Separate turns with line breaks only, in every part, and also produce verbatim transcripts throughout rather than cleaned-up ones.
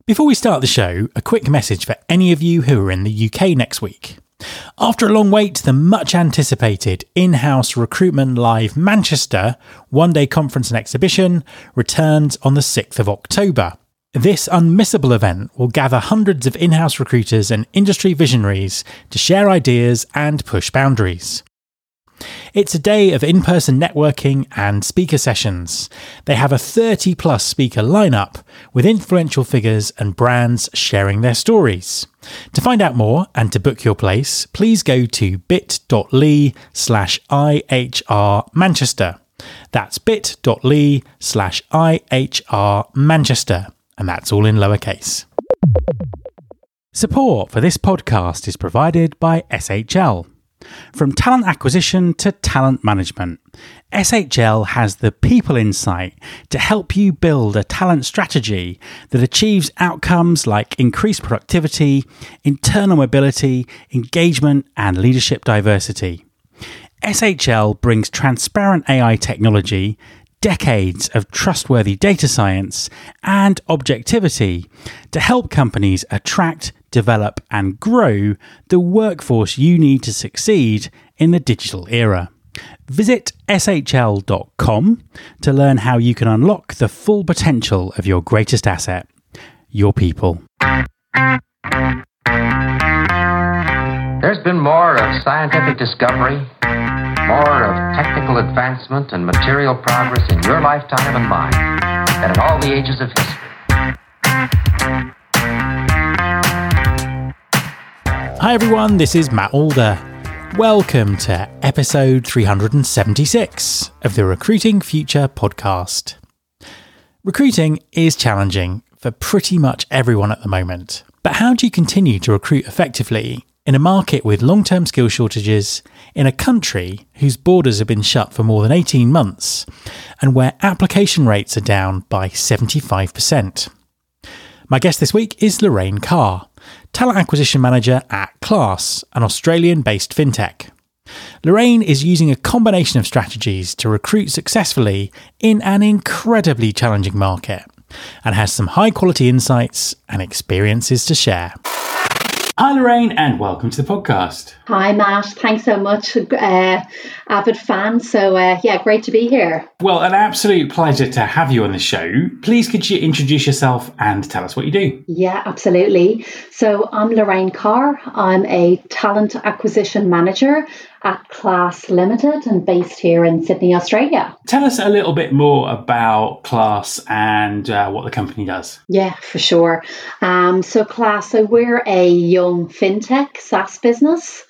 Before we start the show, a quick message for any of you who are in the U K next week. After a long wait, the much anticipated in-house Recruitment Live Manchester one-day conference and exhibition returns on the sixth of October. This unmissable event will gather hundreds of in-house recruiters and industry visionaries to share ideas and push boundaries. It's a day of in-person networking and speaker sessions. They have a thirty plus speaker lineup with influential figures and brands sharing their stories. To find out more and to book your place, please go to bit.ly slash IHR Manchester. That's bit.ly slash IHR Manchester. And that's all in lowercase. Support for this podcast is provided by S H L. From talent acquisition to talent management, S H L has the people insight to help you build a talent strategy that achieves outcomes like increased productivity, internal mobility, engagement, and leadership diversity. S H L brings transparent A I technology, decades of trustworthy data science, and objectivity to help companies attract, develop, and grow the workforce you need to succeed in the digital era. Visit S H L dot com to learn how you can unlock the full potential of your greatest asset, your people.
There's been more of scientific discovery, more of technical advancement and material progress in your lifetime and mine than in all the ages of history.
Hi everyone, this is Matt Alder. Welcome to episode three hundred seventy-six of the Recruiting Future podcast. Recruiting is challenging for pretty much everyone at the moment. But how do you continue to recruit effectively in a market with long-term skill shortages, in a country whose borders have been shut for more than eighteen months, and where application rates are down by seventy-five percent? My guest this week is Lorraine Carr, Talent Acquisition Manager at Class, an Australian-based fintech. Lorraine is using a combination of strategies to recruit successfully in an incredibly challenging market, and has some high-quality insights and experiences to share. Hi Lorraine, and welcome to the podcast.
Hi Matt, thanks so much. Uh, avid fan, so uh, yeah, great to be here.
Well, an absolute pleasure to have you on the show. Please could you introduce yourself and tell us what you do?
Yeah, absolutely. So I'm Lorraine Carr. I'm a talent acquisition manager at Class Limited and based here in Sydney, Australia.
Tell us a little bit more about Class and uh, what the company does.
Yeah, for sure. Um, so Class, so we're a young fintech SaaS business.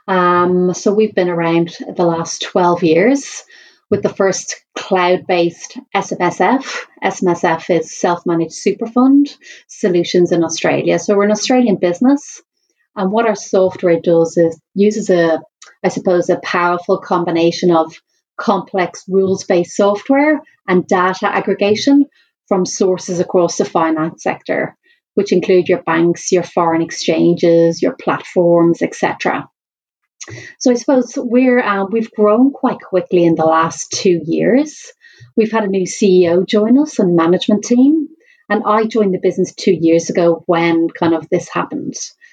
Um, so we've been around the last twelve years with the first cloud-based S M S F. S M S F is Self-Managed Super Fund Solutions in Australia. So we're an Australian business. And what our software does is uses a, I suppose, a powerful combination of complex rules-based software and data aggregation from sources across the finance sector, which include your banks, your foreign exchanges, your platforms, et cetera. So I suppose we're uh, we've grown quite quickly in the last two years. We've had a new C E O join us and management team, and I joined the business two years ago when kind of this happened.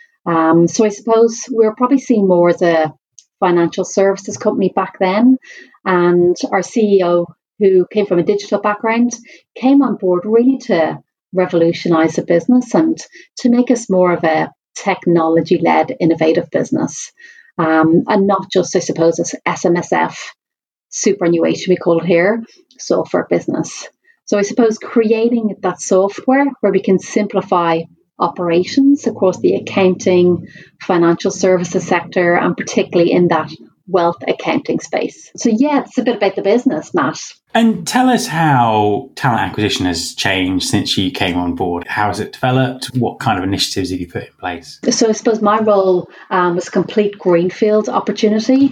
Um, so I suppose we were probably seen more as a financial services company back then, and our C E O, who came from a digital background, came on board really to revolutionize the business and to make us more of a technology-led, innovative business. Um, and not just, I suppose, as S M S F, superannuation we call it here, software business. So I suppose creating that software where we can simplify operations across the accounting, financial services sector, and particularly in that wealth accounting space. So yeah, it's a bit about the business, Matt.
And tell us how talent acquisition has changed since you came on board. How has it developed? What kind of initiatives have you put in place?
So I suppose my role um, was complete greenfield opportunity.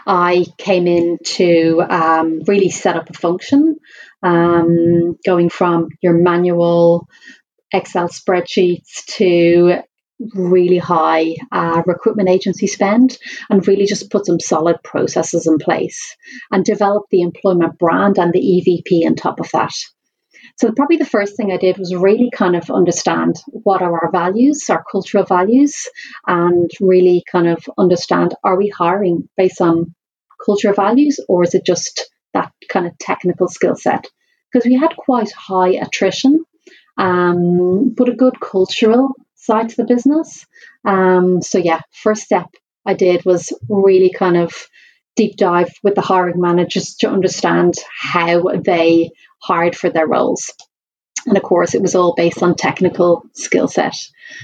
I came in to um, really set up a function, um, going from your manual Excel spreadsheets to really high uh, recruitment agency spend, and really just put some solid processes in place and develop the employment brand and the E V P on top of that. So probably the first thing I did was really kind of understand what are our values, our cultural values, and really kind of understand, are we hiring based on cultural values, or is it just that kind of technical skill set? Because we had quite high attrition, um, but a good cultural side to the business. Um, so yeah, first step I did was really kind of deep dive with the hiring managers to understand how they hired for their roles. And of course, it was all based on technical skill set.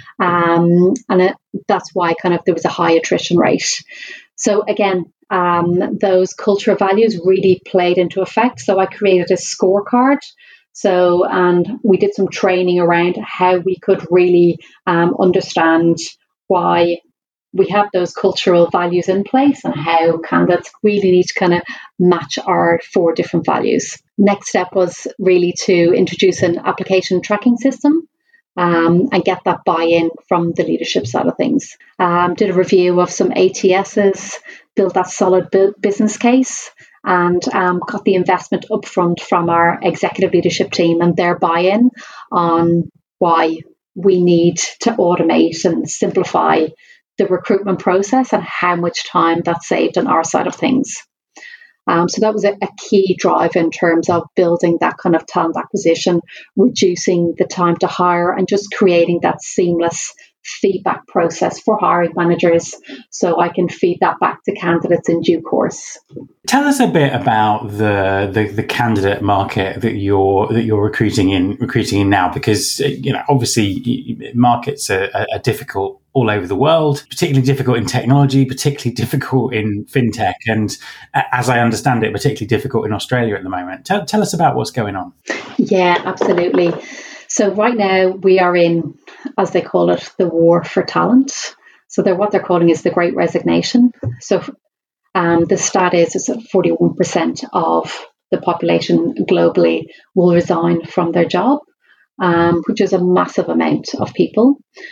Um, and it, that's why kind of there was a high attrition rate. So again, um, those cultural values really played into effect. So I created a scorecard. So, and we did some training around how we could really um, understand why we have those cultural values in place and how candidates really need to kind of match our four different values. Next step was really to introduce an application tracking system um, and get that buy-in from the leadership side of things. Um, did a review of some A T Ss, built that solid bu- business case, and um, got the investment upfront from our executive leadership team and their buy-in on why we need to automate and simplify the recruitment process and how much time that saved on our side of things. Um, so that was a, a key drive in terms of building that kind of talent acquisition, reducing the time to hire, and just creating that seamless feedback process for hiring managers so I can feed that back to candidates in due course.
Tell us a bit about the, the the candidate market that you're that you're recruiting in recruiting in now, because you know obviously markets are, are difficult all over the world, particularly difficult in technology, particularly difficult in fintech, and as I understand it, particularly difficult in Australia at the moment. Tell, tell us about what's going on. Yeah,
absolutely. So right now we are in, as they call it, the war for talent. So they're what they're calling is the Great Resignation. So um, the stat is is that forty-one percent of the population globally will resign from their job, um, which is a massive amount of people.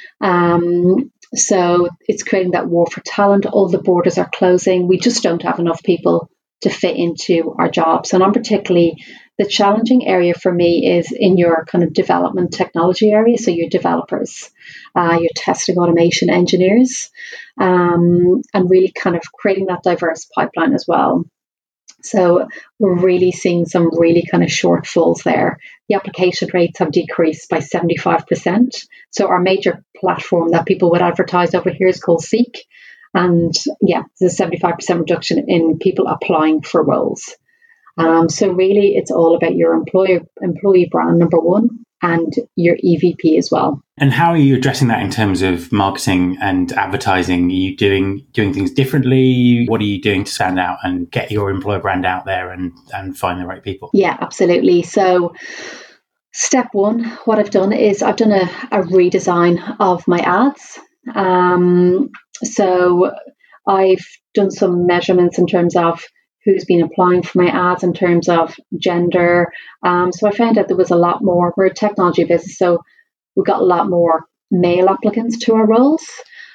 Um, so it's creating that war for talent. All the borders are closing. We just don't have enough people to fit into our jobs. And I'm particularly, the challenging area for me is in your kind of development technology area. So your developers, uh, your testing automation engineers, um, and really kind of creating that diverse pipeline as well. So we're really seeing some really kind of shortfalls there. The application rates have decreased by seventy-five percent. So our major platform that people would advertise over here is called Seek. And yeah, there's a seventy-five percent reduction in people applying for roles. Um, so really, it's all about your employer employee brand, number one, and your E V P as well.
And how are you addressing that in terms of marketing and advertising? Are you doing doing things differently? What are you doing to stand out and get your employer brand out there and, and find the right people?
Yeah, absolutely. So step one, what I've done is I've done a, a redesign of my ads. Um, so I've done some measurements in terms of who's been applying for my ads in terms of gender. Um, so I found that there was a lot more, we're a technology business, so we got a lot more male applicants to our roles.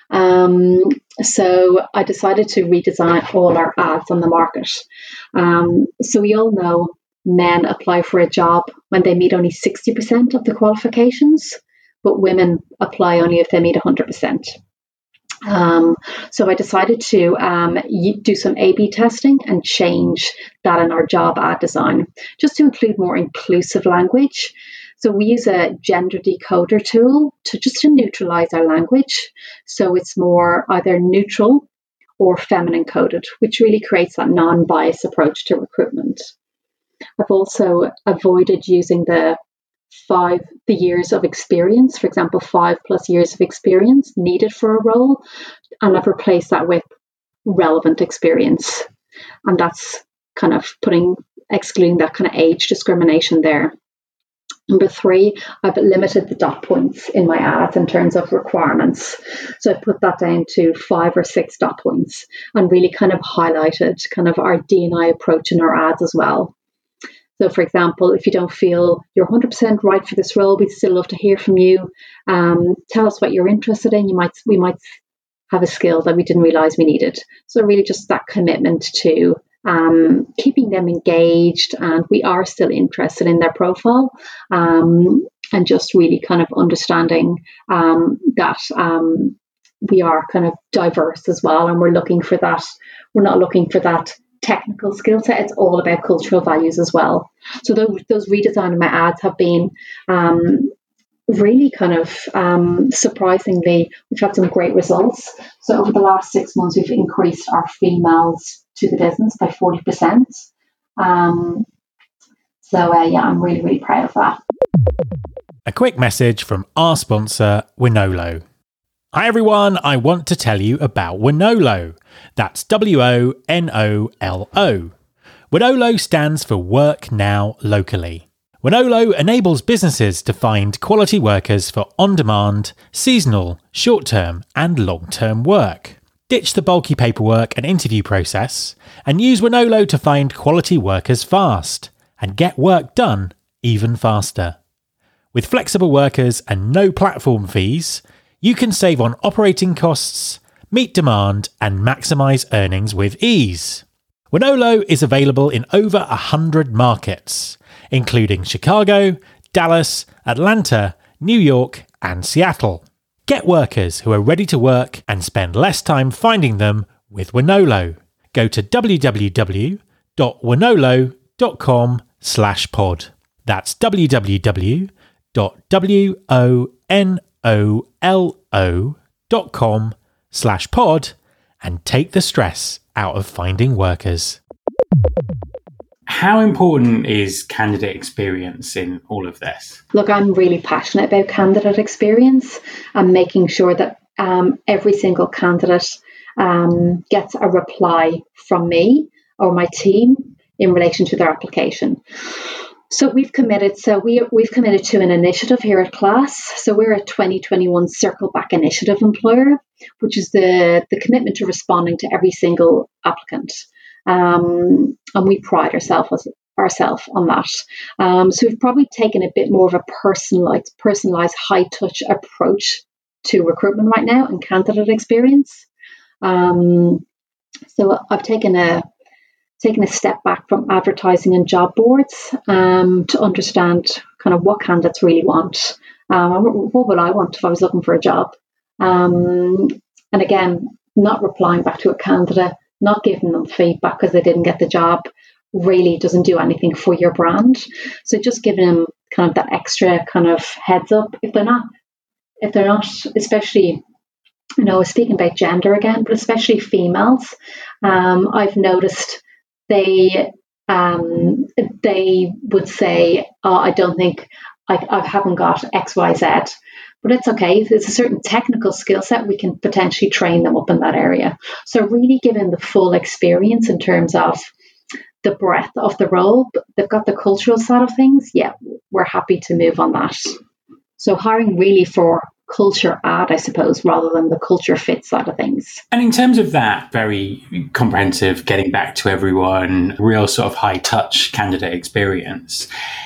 Um, so I decided to redesign all our ads on the market. Um, so we all know men apply for a job when they meet only sixty percent of the qualifications, but women apply only if they meet one hundred percent. Um, so I decided to um, do some A B testing and change that in our job ad design, just to include more inclusive language. So we use a gender decoder tool to just to neutralize our language. So it's more either neutral or feminine coded, which really creates that non-biased approach to recruitment. I've also avoided using the five the years of experience, for example, five plus years of experience needed for a role, and I've replaced that with relevant experience, and that's kind of putting excluding that kind of age discrimination there. Number three, I've limited the dot points in my ads in terms of requirements, so I put that down to five or six dot points and really kind of highlighted kind of our D and I approach in our ads as well. So, for example, if you don't feel you're one hundred percent right for this role, we'd still love to hear from you. Um, tell us what you're interested in. You might, we might have a skill that we didn't realize we needed. So really just that commitment to um, keeping them engaged, and we are still interested in their profile, um, and just really kind of understanding um, that um, we are kind of diverse as well, and we're looking for that. We're not looking for that technical skill set. It's all about cultural values as well. So those, those redesign of my ads have been um, really kind of um, surprisingly, we've had some great results. So over the last six months, we've increased our females to the business by forty percent. Um, so uh, yeah, I'm really, really proud of that.
A quick message from our sponsor, Wonolo. Hi everyone, I want to tell you about Wonolo. That's W O N O L O. Wonolo stands for Work Now Locally. Wonolo enables businesses to find quality workers for on-demand, seasonal, short-term and long-term work. Ditch the bulky paperwork and interview process and use Wonolo to find quality workers fast and get work done even faster. With flexible workers and no platform fees, you can save on operating costs, meet demand, and maximise earnings with ease. Wonolo is available in over one hundred markets, including Chicago, Dallas, Atlanta, New York, and Seattle. Get workers who are ready to work and spend less time finding them with Wonolo. Go to www.wonolo.com slash pod. That's www.wonolo.com slash pod and take the stress out of finding workers.
How important is candidate experience in all of this?
Look, I'm really passionate about candidate experience and making sure that um, every single candidate um, gets a reply from me or my team in relation to their application. So we've committed. So we we've committed to an initiative here at Class. So we're a twenty twenty-one Circle Back Initiative employer, which is the the commitment to responding to every single applicant. Um, and we pride ourselves ourselves on that. Um, so we've probably taken a bit more of a personalized, personalized, high touch approach to recruitment right now and candidate experience. Um, so I've taken a taken a step back from advertising and job boards um, to understand kind of what candidates really want. Um, what would I want if I was looking for a job? Um, and again, not replying back to a candidate, not giving them feedback because they didn't get the job really doesn't do anything for your brand. So just giving them kind of that extra kind of heads up if they're not, if they're not, especially, you know, speaking about gender again, but especially females, um, I've noticed they um, they would say, oh, I don't think I, I haven't got X, Y, Z. But it's okay. There's a certain technical skill set. We can potentially train them up in that area. So really giving the full experience in terms of the breadth of the role. But they've got the cultural side of things. Yeah, we're happy to move on that. So hiring really for culture add, I suppose, rather than the culture fit side of things.
And in terms of that very comprehensive, getting back to everyone, real sort of high touch candidate experience,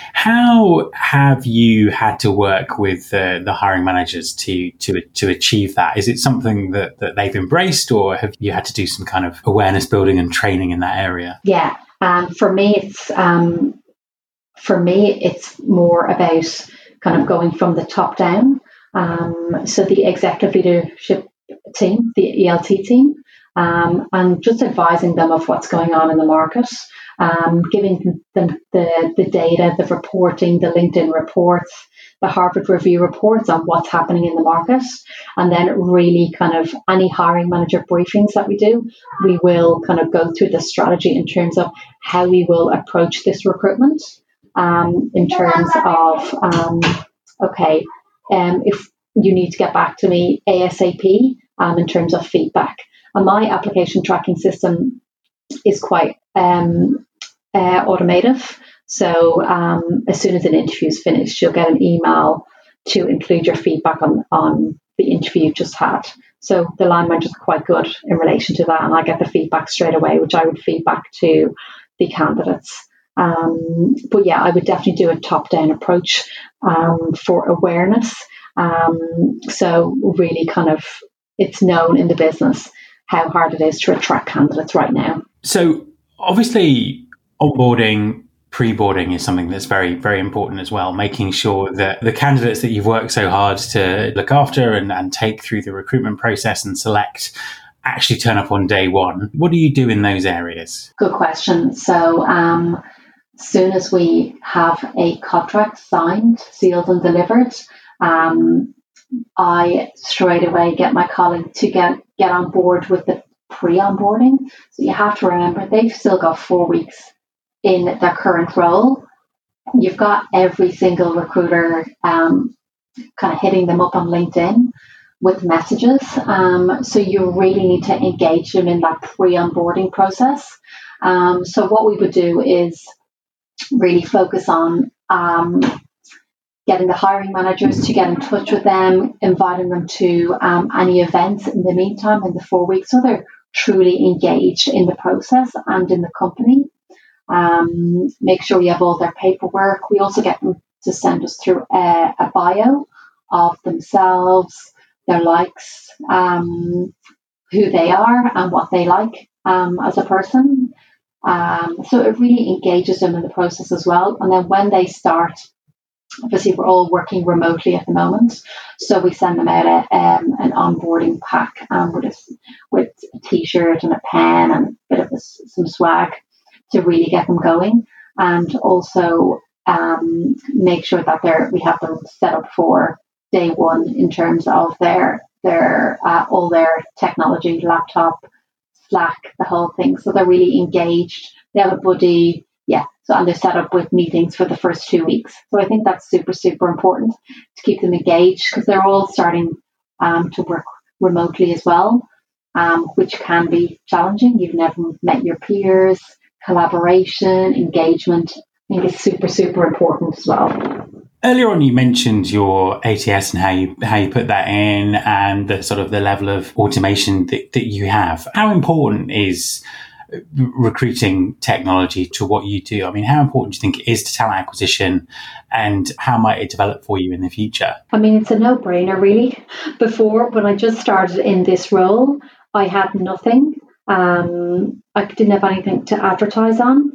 how have you had to work with uh, the hiring managers to to to achieve that? Is it something that, that they've embraced, or have you had to do some kind of awareness building and training in that area?
Yeah, um, for me, it's um, for me, it's more about kind of going from the top down. Um, so the executive leadership team, the E L T team, um, and just advising them of what's going on in the market, um, giving them the, the data, the reporting, the LinkedIn reports, the Harvard Review reports on what's happening in the market. And then really kind of any hiring manager briefings that we do, we will kind of go through the strategy in terms of how we will approach this recruitment, um, in terms of, um, okay, Um, if you need to get back to me ASAP um, in terms of feedback. And my application tracking system is quite um, uh, automative. So um, as soon as an interview is finished, you'll get an email to include your feedback on, on the interview you just had. So the line manager is quite good in relation to that. And I get the feedback straight away, which I would feedback to the candidates. Um, but yeah, I would definitely do a top-down approach um, for awareness. Um, so really kind of, it's known in the business how hard it is to attract candidates right now.
So Obviously, onboarding, pre-boarding is something that's very, very important as well, making sure that the candidates that you've worked so hard to look after and, and take through the recruitment process and select actually turn up on day one. What do you do in those areas?
Good question. So um, as soon as we have a contract signed, sealed and delivered, um, I straight away get my colleague to get, get on board with the pre-onboarding. So you have to remember they've still got four weeks in their current role. You've got every single recruiter um, kind of hitting them up on LinkedIn with messages. Um, so you really need to engage them in that pre-onboarding process. Um, so what we would do is really focus on um, getting the hiring managers to get in touch with them, inviting them to um, any events in the meantime in the four weeks, so they're truly engaged in the process and in the company. Um, make sure you have all their paperwork. We also get them to send us through a, a bio of themselves, their likes, um, who they are and what they like um, as a person. Um, so it really engages them in the process as well. And then when they start, obviously we're all working remotely at the moment, so we send them out a, um, an onboarding pack um, with, a, with a t-shirt and a pen and a bit of a, some swag to really get them going, and also um, make sure that they're we have them set up for day one in terms of their their uh, all their technology, laptop, Slack, the whole thing. So they're really engaged. They have a buddy, yeah. So and they're set up with meetings for the first two weeks. So I think that's super super important to keep them engaged, because they're all starting um, to work remotely as well, um, which can be challenging. You've never met your peers. Collaboration, engagement, I think is super, super important as well.
Earlier on, you mentioned your A T S and how you how you put that in, and the sort of the level of automation that, that you have. How important is recruiting technology to what you do? I mean, how important do you think it is to talent acquisition, and how might it develop for you in the future?
I mean, it's a no-brainer, really. Before, when I just started in this role, I had nothing. Um, I didn't have anything to advertise on.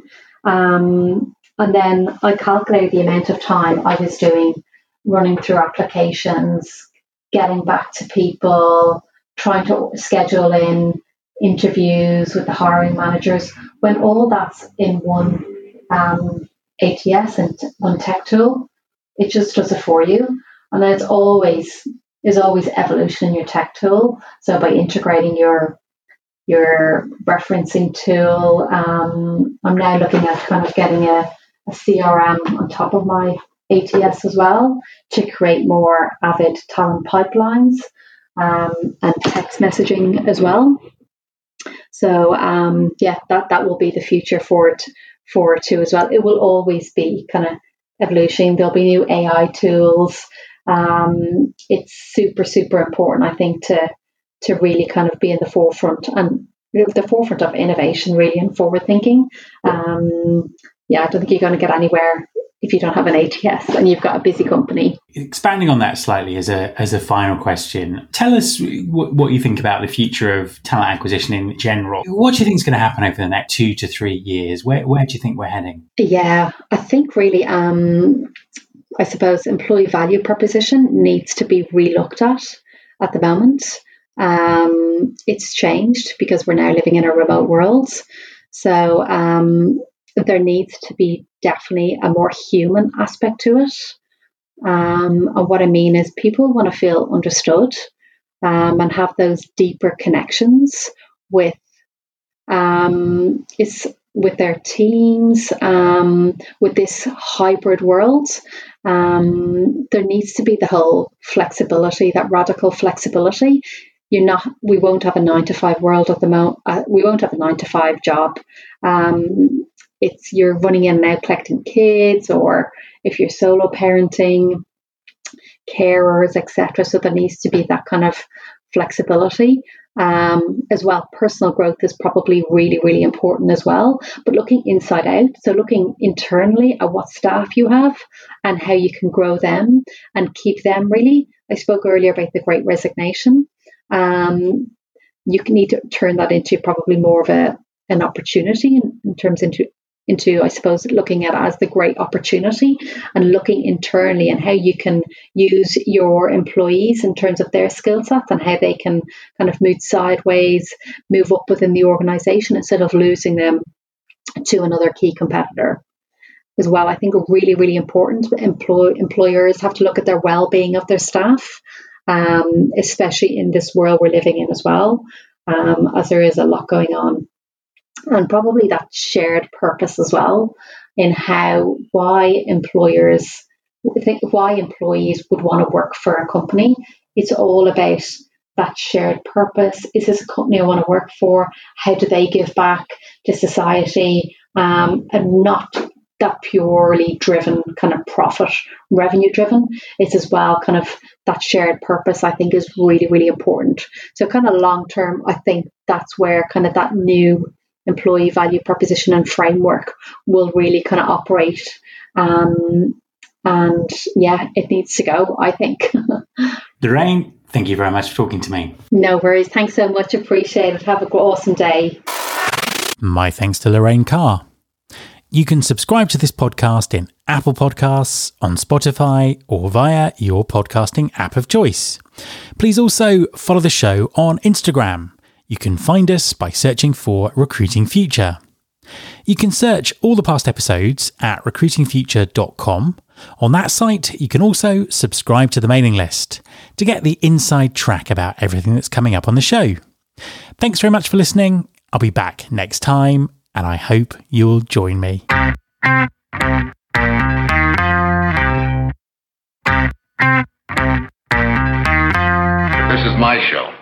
Um, and then I calculated the amount of time I was doing running through applications, getting back to people, trying to schedule in interviews with the hiring managers. When all that's in one um, A T S and one tech tool, it just does it for you. And then it's always, there's always evolution in your tech tool. So by integrating your your referencing tool. Um, I'm now looking at kind of getting a, a C R M on top of my A T S as well to create more Avid talent pipelines um, and text messaging as well. So um, yeah, that, that will be the future for it for it too as well. It will always be kind of evolution. There'll be new A I tools. Um, it's super, super important, I think, to to really kind of be in the forefront and the forefront of innovation, really, and forward thinking. Um, yeah, I don't think you're going to get anywhere if you don't have an A T S and you've got a busy company.
Expanding on that slightly as a as a final question, tell us w- what you think about the future of talent acquisition in general. What do you think is going to happen over the next two to three years? Where where do you think we're heading?
Yeah, I think really, um, I suppose employee value proposition needs to be relooked at at the moment. Um, it's changed because we're now living in a remote world. So um, there needs to be definitely a more human aspect to it. Um, and what I mean is people want to feel understood um, and have those deeper connections with um, it's with their teams, um, with this hybrid world. Um, there needs to be the whole flexibility, that radical flexibility. You're not. We won't have a nine to five world at the moment. Uh, we won't have a nine to five job. Um, it's you're running in and out collecting kids, or if you're solo parenting, carers, et cetera. So there needs to be that kind of flexibility um, as well. Personal growth is probably really, really important as well. But looking inside out, so looking internally at what staff you have and how you can grow them and keep them. Really, I spoke earlier about the Great Resignation. Um, you can need to turn that into probably more of a an opportunity and in terms into into, I suppose, looking at it as the great opportunity and looking internally and how you can use your employees in terms of their skill sets and how they can kind of move sideways, move up within the organization instead of losing them to another key competitor. As well, I think really, really important. Employ- employers have to look at their well-being of their staff, um, especially in this world we're living in as well, um, as there is a lot going on. And probably that shared purpose as well in how, why employers think, why employees would want to work for a company. It's all about that shared purpose. Is this a company I want to work for? How do they give back to society? Um, and not that purely driven kind of profit, revenue driven. It's as well kind of that shared purpose, I think, is really, really important. So kind of long term, I think that's where kind of that new employee value proposition and framework will really kind of operate. Um, and yeah, it needs to go, I think.
Lorraine, thank you very much for talking to me.
No worries. Thanks so much. Appreciate it. Have an awesome day.
My thanks to Lorraine Carr. You can subscribe to this podcast in Apple Podcasts, on Spotify, or via your podcasting app of choice. Please also follow the show on Instagram. You can find us by searching for Recruiting Future. You can search all the past episodes at recruiting future dot com. On that site, you can also subscribe to the mailing list to get the inside track about everything that's coming up on the show. Thanks very much for listening. I'll be back next time, and I hope you'll join me.
This is my show.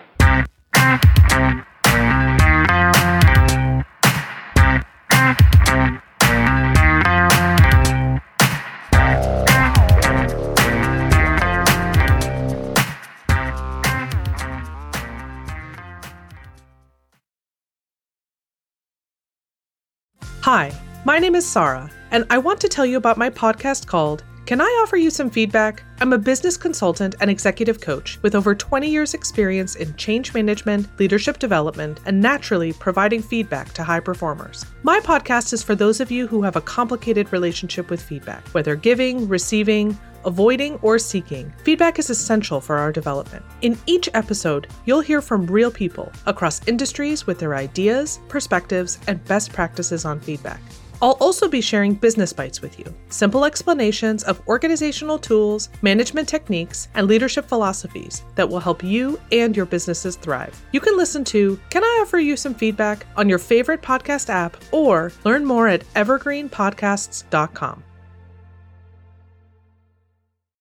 Hi, my name is Sarah, and I want to tell you about my podcast called Can I Offer You Some Feedback? I'm a business consultant and executive coach with over twenty years experience in change management, leadership development, and naturally providing feedback to high performers. My podcast is for those of you who have a complicated relationship with feedback, whether giving, receiving, avoiding, or seeking. Feedback is essential for our development. In each episode, you'll hear from real people across industries with their ideas, perspectives, and best practices on feedback. I'll also be sharing business bites with you, simple explanations of organizational tools, management techniques, and leadership philosophies that will help you and your businesses thrive. You can listen to Can I Offer You Some Feedback on your favorite podcast app or learn more at evergreen podcasts dot com.